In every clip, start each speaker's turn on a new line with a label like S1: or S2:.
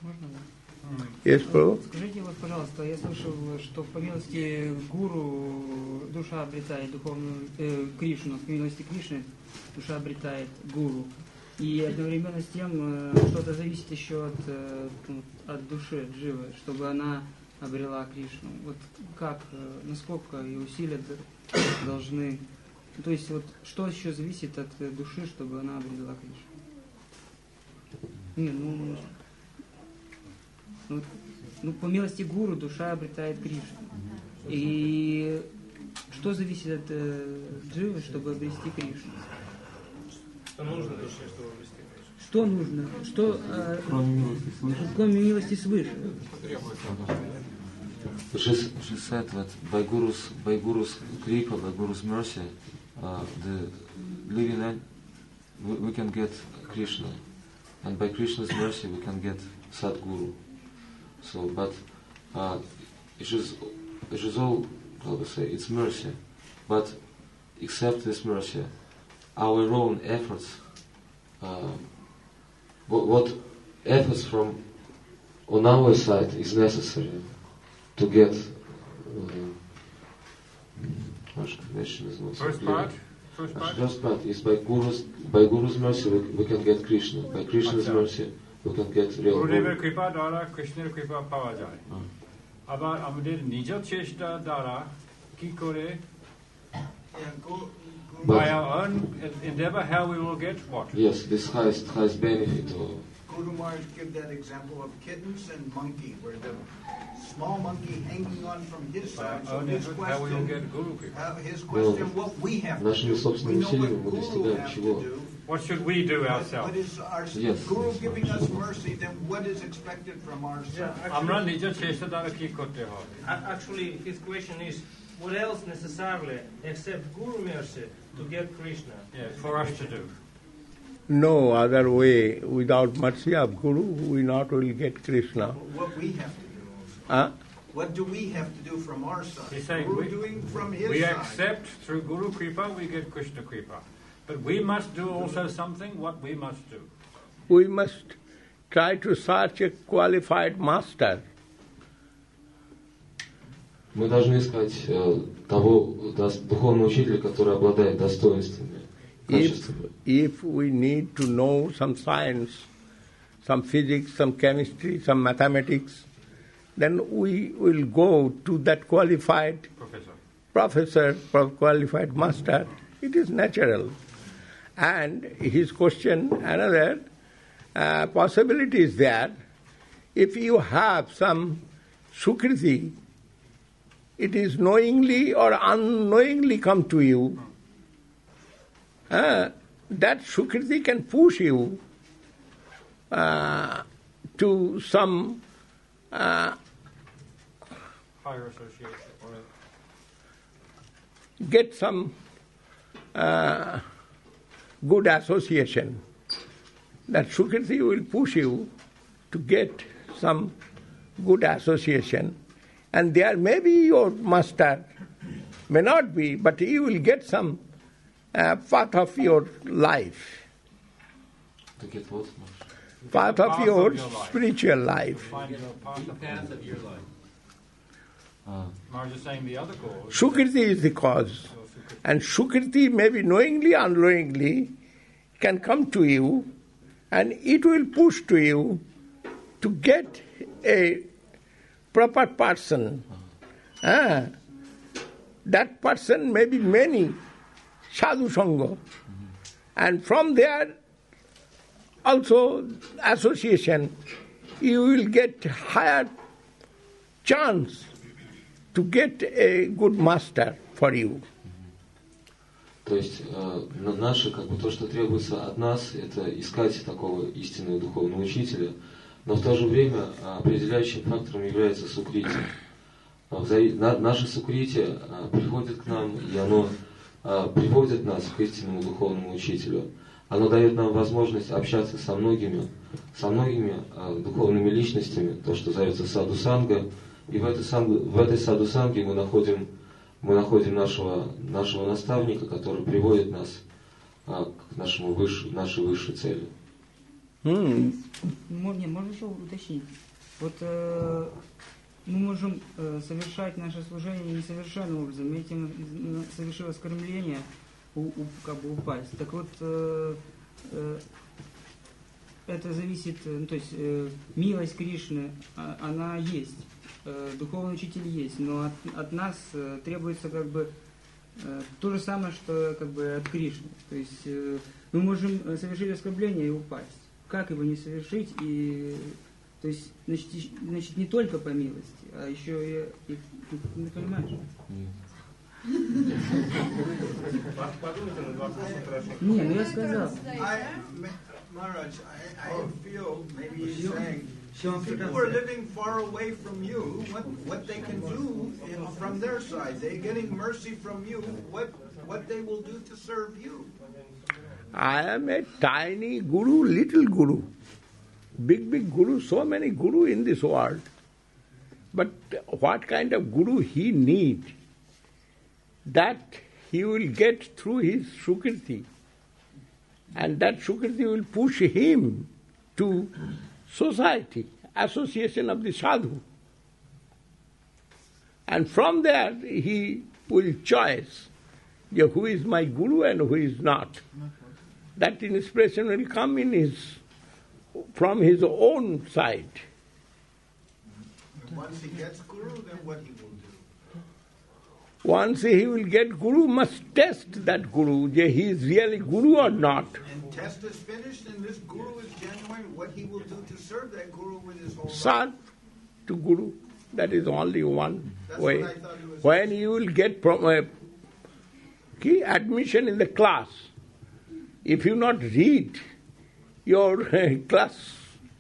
S1: Можно?
S2: Yes, bro.
S1: Скажите, вот, пожалуйста, я слышал, что по милости гуру душа обретает духовную Кришну, по милости Кришны душа обретает гуру. И одновременно с тем что-то зависит еще от души, от дживы, чтобы она обрела Кришну. Вот как, насколько и усилия должны... То есть вот что еще зависит от души, чтобы она обрела Кришну? По милости гуру душа обретает Кришну. И что зависит от дживы, чтобы обрести Кришну?
S3: Что нужно душе, чтобы обрести Кришну?
S1: Что нужно? Что, кроме милости свыше?
S4: She said that by Guru's kripa, by Guru's mercy, the living we can get Krishna, and by Krishna's mercy we can get Sadguru. So, but it is all, how to say, it's mercy. But except this mercy, our own efforts, what efforts from on our side is necessary to get
S3: First part
S4: is by Guru's mercy we can get Krishna. By Krishna's mercy we can get real
S3: Gurudever kripa দ্বারা কৃষ্ণের কৃপা পাওয়া যায় আবার আমাদের নিজ চেষ্টা দ্বারা কি করে by our own endeavor how we will get what?
S4: Yes, this highest benefit.
S5: Guru Maharaj give that example of kittens and monkey, where the small monkey hanging on from his side. So his question, what we have to do. We know what Guru has to do.
S3: What should we do ourselves?
S5: What is our Guru giving us mercy? Then what is expected from ourselves?
S3: আমরা নিজের চেষ্টা দ্বারা কি করতে হবে?
S6: Actually, his question is, what else necessarily except Guru mercy to get Krishna?
S3: Yes, for us to do.
S2: No other way. Without mercy of Guru, we not will get Krishna.
S5: What we have to do. What do we have to do from our side?
S3: He's saying
S5: Guru doing from his
S3: we
S5: side.
S3: accept through Guru Kripa we get Krishna Kripa. But we must do also something. What we must do?
S2: We must try to search a qualified master.
S4: Мы должны искать того духовного учителя, который обладает достоинствами.
S2: If we need to know some science, some physics, some chemistry, some mathematics, then we will go to that qualified professor, qualified master. It is natural. And his question, another possibility is that if you have some sukriti, it is knowingly or unknowingly come to you, that sukriti can push you to some
S3: Higher association.
S2: get some good association. That sukriti will push you to get some good association. And there may be your master, may not be, but you will get some path of your life.
S4: To get what?
S2: Path of your spiritual life.
S3: The path of your life. Maharaj is saying the other cause.
S2: Sukriti is the cause. And Sukriti, maybe knowingly, unknowingly, can come to you and it will push to you to get a proper person. That person may be many, sadhu sangha. And from there, also association, you will get higher chance to get a good master for you.
S4: То есть наше, то, что требуется от нас, это искать такого истинного духовного учителя, но в то же время определяющим фактором является сукрити. Наше сукрити приходит к нам, и оно приводит нас к истинному духовному учителю. Оно дает нам возможность общаться со многими духовными личностями, то, что зовется саду-санга, и в этой саду-санге мы находим нашего наставника, который приводит нас к нашей высшей цели.
S1: Можно еще уточнить. Вот мы можем совершать наше служение несовершенным образом, этим совершив оскорбление, упасть. Так вот, это зависит, то есть милость Кришны, она есть, духовный учитель есть, но от нас требуется как бы то же самое, что как бы от Кришны. То есть мы можем совершить оскорбление и упасть. Как его не совершить? И, то есть, значит, не только по милости, а еще и ты понимаешь? Не, ну я сказал.
S5: Maharaj, I feel maybe he's saying people who are living far away from you, what they can do from their side, they're getting mercy from you, what they will do to serve you.
S2: I am a tiny guru, little guru. Big guru, so many guru in this world. But what kind of guru he need, that he will get through his Sukriti. And that Sukriti will push him to society, association of the sadhu. And from there he will choose who is my guru and who is not. That inspiration will come from his own side.
S5: And once he gets guru, then what he will do?
S2: Once he will get guru, must test that guru, he is really guru or not.
S5: And test is finished and this guru is genuine, what he will do to serve that guru with his whole life.
S2: Serve to guru, that is only one
S5: That's
S2: way.
S5: what I thought he was
S2: When you will get admission in the class, if you not read your class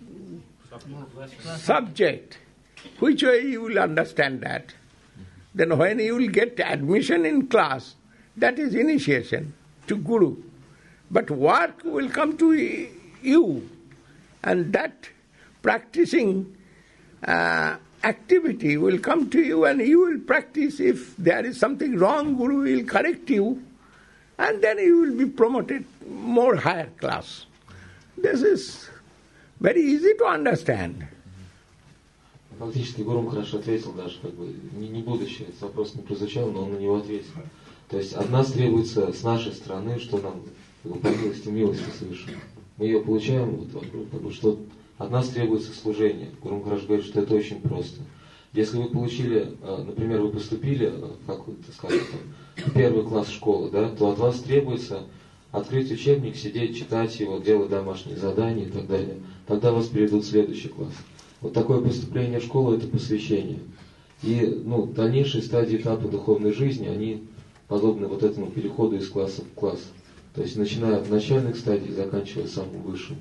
S2: subject, which way you will understand that? Then when you will get admission in class, that is initiation to guru. But work will come to you, and that practicing activity will come to you, and you will practice. If there is something wrong, guru will correct you, and then you will be promoted more higher class. This is very easy to understand.
S4: Фактически Гуру хорошо ответил, даже как бы не будучи, этот вопрос не прозвучал, но он на него ответил. То есть от нас требуется с нашей стороны, что нам по милости совершим. Мы ее получаем, что от нас требуется служение. Гуру Махарадж говорит, что это очень просто. Если вы получили, например, вы поступили, как вы сказали, в первый класс школы, да, то от вас требуется открыть учебник, сидеть, читать его, делать домашние задания и так далее. Тогда вас перейдут в следующий класс. Вот такое поступление в школу – это посвящение. И дальнейшие стадии, этапы духовной жизни, они подобны вот этому переходу из класса в класс. То есть начиная от начальных стадий, заканчивая самым высшим.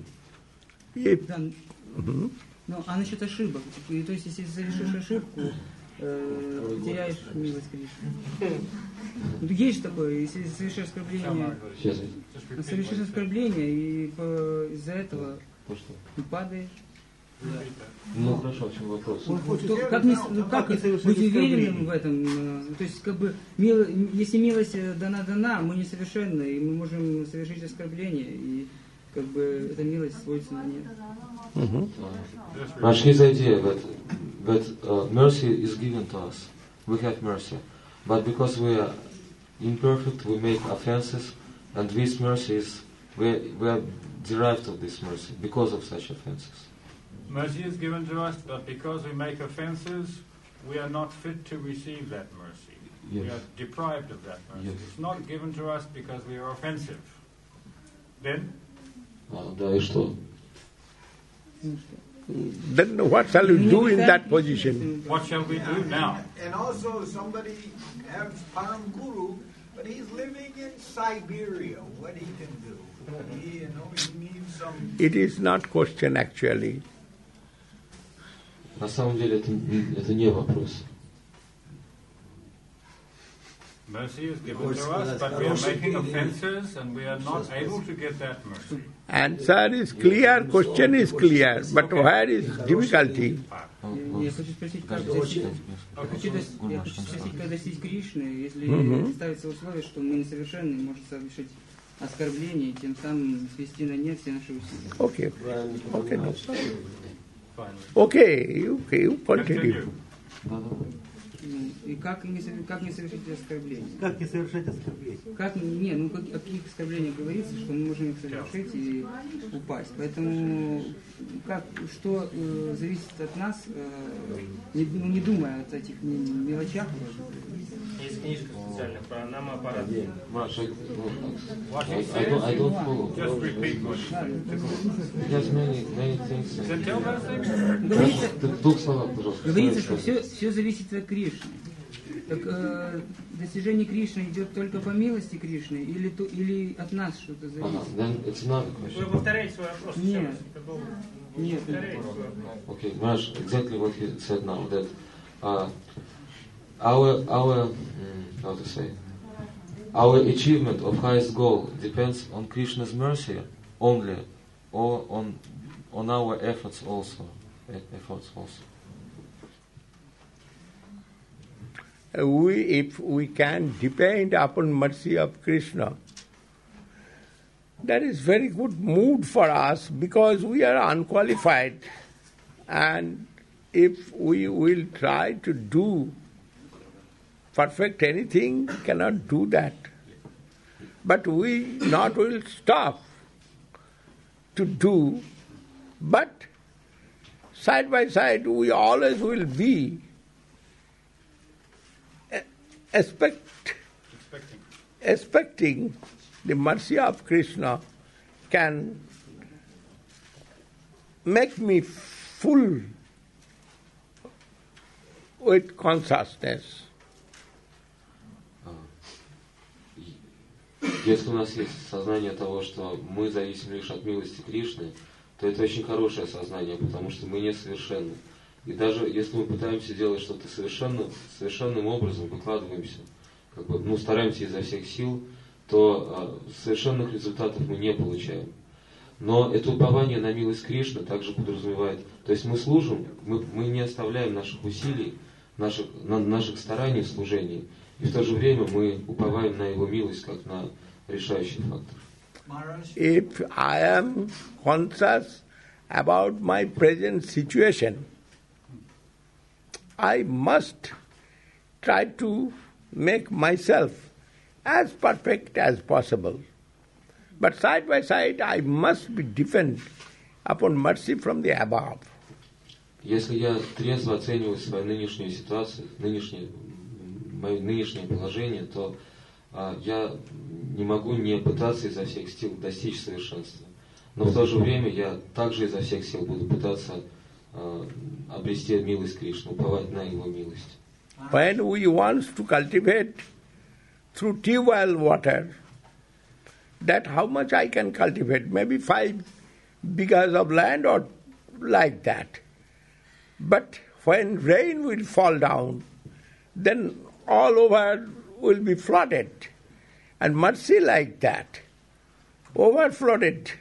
S1: Ну, а насчет ошибок? То есть, если совершишь ошибку, теряешь милость Кришны. Есть же такое, если совершишь оскорбление, и из-за этого падаешь.
S4: Ну хорошо, в чем вопрос?
S1: Как быть уверенным в этом? То есть, как бы, если милость дана, мы несовершенны, и мы можем совершить оскорбление, и как бы эта милость свойственна нет.
S4: His idea that mercy is given to us. We have mercy. But because we are imperfect, we make offenses, and this mercy is, we are derived of this mercy because of such offenses.
S3: Mercy is given to us, but because we make offenses, we are not fit to receive that mercy. Yes. We are deprived of that mercy. Yes. It's not given to us because we are offensive. Then?
S4: Да, и что?
S2: Then what shall we do in that position?
S3: What shall we do now?
S5: And also somebody has Param Guru, but he's living in Siberia. What he can do? He needs some...
S2: It is not question actually.
S4: На самом деле это не вопрос.
S3: Mercy is given to us, but we are making offenses and we are not able to get that mercy.
S2: Answer is clear, question is clear, but where is difficulty?
S1: Я хочу спросить, как достичь Кришны, если ставится условие, что мы несовершенны, может совершить оскорбления и тем самым свести на нет все наши усилия.
S2: Okay. Okay, no. Okay, you continue.
S1: И как не совершить оскорбления?
S7: Как не совершать оскорбления?
S1: О каких оскорблениях говорится, что мы можем их совершить и упасть. Поэтому что зависит от нас, не думая о этих мелочах.
S6: Есть книжка специальная про намоаппарат.
S4: I don't follow.
S3: Just repeat what
S4: There's many things.
S3: Then tell those things.
S4: В двух словах, пожалуйста.
S1: Говорится, что все зависит от Кришны. Так достижение Кришны идет только по милости Кришны или от нас что-то зависит?
S4: Then it's not a question.
S6: Вы повторяете свой вопрос.
S1: Нет. Нет.
S4: Okay, Maharaj, exactly what he said now, that our achievement of highest goal depends on Krishna's mercy only, or on our efforts also.
S2: If we can depend upon mercy of Krishna, that is very good mood for us because we are unqualified, and if we will try to do perfect anything, cannot do that. But we not will stop to do, but side by side we always will be expecting the mercy of Krishna can make me full with consciousness.
S4: Если у нас есть сознание того, что мы зависим лишь от милости Кришны, то это очень хорошее сознание, потому что мы несовершенны. И даже если мы пытаемся делать что-то совершенным образом, выкладываемся, стараемся изо всех сил, то совершенных результатов мы не получаем. Но это упование на милость Кришны также подразумевает, то есть мы служим, мы не оставляем наших усилий, наших стараний в служении, и в то же время мы уповаем на Его милость, как на решающий фактор.
S2: If I am conscious about my present situation, I must try to make myself as perfect as possible. But side by side, I must be dependent upon mercy from the above.
S4: Если я трезво оцениваю свою нынешнюю ситуацию, мое нынешнее положение, то я не могу не пытаться изо всех сил достичь совершенства. Но в то же время я также изо всех сил буду пытаться обрести милость Кришны, уповать на Его милость.
S2: When we want to cultivate through tube-well water, that how much I can cultivate, maybe 5 bighas of land or like that. But when rain will fall down, then all over will be flooded. And mercy like that, overflooded.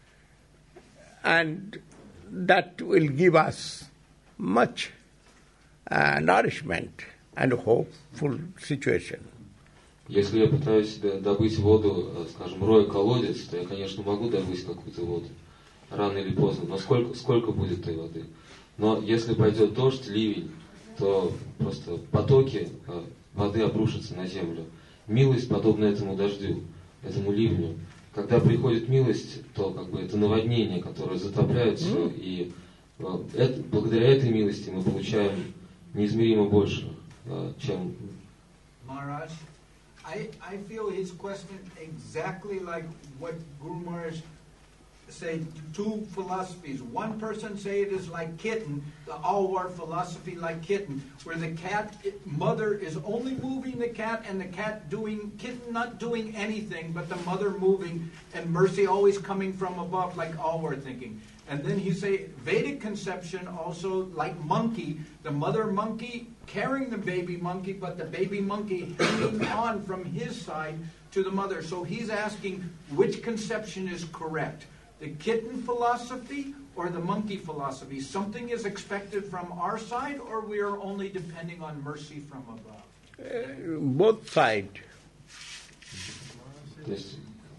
S2: And that will give us much nourishment and hopeful situation.
S4: Если я пытаюсь добыть воду, скажем, роя колодец, то я, конечно, могу добыть какую-то воду, рано или поздно, но сколько будет той воды? Но если пойдет дождь, ливень, то просто потоки воды обрушатся на землю. Милость подобна этому дождю, этому ливню. Когда приходит милость, то это наводнение, которое затопляет все, и благодаря этой милости мы получаем неизмеримо больше, чем...
S5: Maharaj, I feel his question exactly like what Guru Maharaj said, two philosophies. One person say it is like kitten, the Alwar philosophy like kitten, where the mother is only moving the cat and the kitten not doing anything, but the mother moving and mercy always coming from above like Alwar thinking. And then he say Vedic conception also like monkey, the mother monkey carrying the baby monkey, but the baby monkey hanging on from his side to the mother. So he's asking which conception is correct, the kitten philosophy or the monkey philosophy? Something is expected from our side, or we are only depending on mercy from above?
S2: Both sides.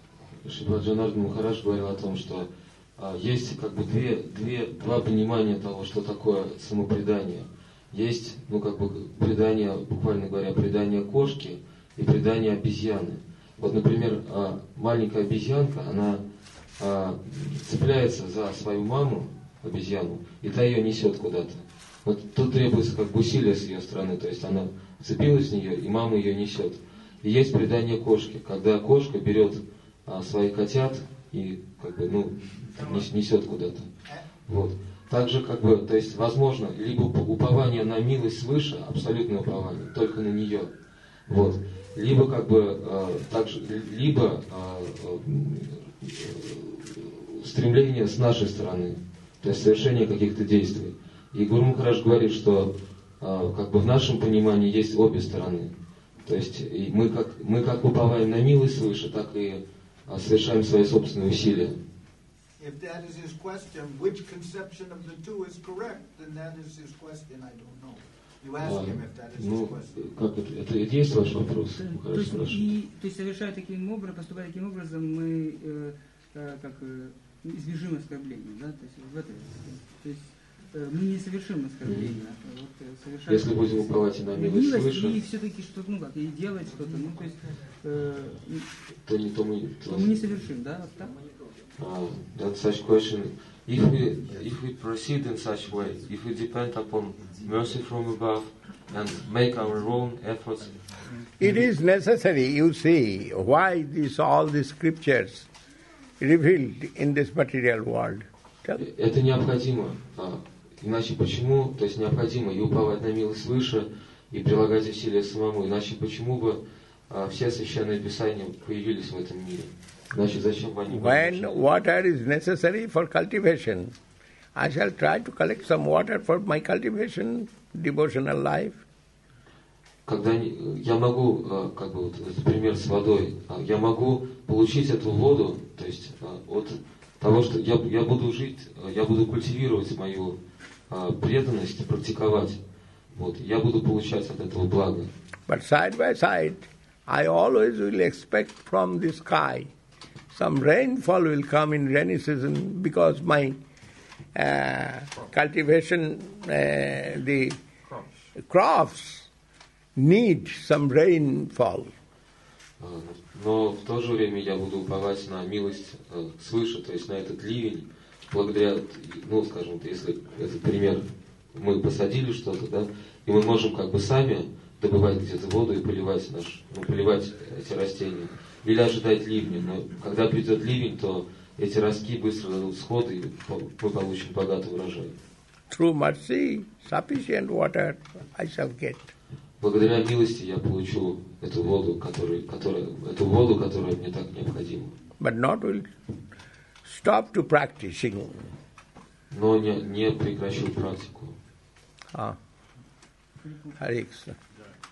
S4: Шрила Джанардан Махарадж говорил о том, что есть как бы два понимания того, что такое самопредание. Есть, предание, буквально говоря, предание кошки и предание обезьяны. Вот, например, маленькая обезьянка, она цепляется за свою маму, обезьяну, и та ее несет куда-то. Вот тут требуется как бы усилие с ее стороны, то есть она вцепилась в нее, и мама ее несет. И есть предание кошки, когда кошка берет своих котят и как бы, несет куда-то. Вот. Также как бы, то есть возможно либо упование на милость свыше, абсолютное упование, только на нее. Вот. Либо как бы либо стремление с нашей стороны, то есть совершение каких-то действий. И Гуру Махарадж говорит, что как бы в нашем понимании есть обе стороны. То есть и мы как уповаем на милость свыше, так и совершаем свои собственные усилия.
S5: If that is his question, which conception of the two is correct, then that is his question, I don't know. You ask him if that is his question.
S4: Как это и есть ваш вопрос?
S1: То есть совершая таким образом, поступая таким образом, мы избежим оскорбления, да? То есть в этом. То есть мы не совершим оскорбления. Вот,
S4: если будем уповать на милость свыше,
S1: и все-таки что-то, и делать что-то, то есть
S4: то
S1: мы не совершим, да? Вот так?
S4: That's such question. If we proceed in such way, if we depend upon mercy from above and make our own efforts,
S2: it is necessary. You see why all these scriptures revealed in this material world.
S4: Это необходимо. Иначе почему? То есть необходимо и уповать на милость свыше, и прилагать усилия самому. Иначе почему бы все священные писания появились в этом мире? Иначе зачем бы они были?
S2: When water is necessary for cultivation, I shall try to collect some water for my cultivation, devotional life.
S4: Когда я могу, как бы вот этот пример с водой, я могу получить эту воду, то есть от того, что я буду жить, я буду культивировать мою преданность, практиковать. Вот, я буду получать от этого благо.
S2: But side by side, I always will expect from the sky some rainfall will come in rainy season because my cultivation, the crops need some rainfall.
S4: Но в то же время я буду уповать на милость свыше, то есть на этот ливень, благодаря, скажем, если этот пример, мы посадили что-то, да, и мы можем как бы сами добывать где-то воду и поливать эти растения. Или ожидать ливня. Но когда придет ливень, то эти ростки быстро дадут всходы, и мы получим богатый урожай.
S2: Through mercy, sufficient water I shall get.
S4: Благодаря милости я получу эту воду, которая мне так необходима.
S2: But not will stop to practicing.
S4: Но не прекращу практику.
S2: Hare Krishna.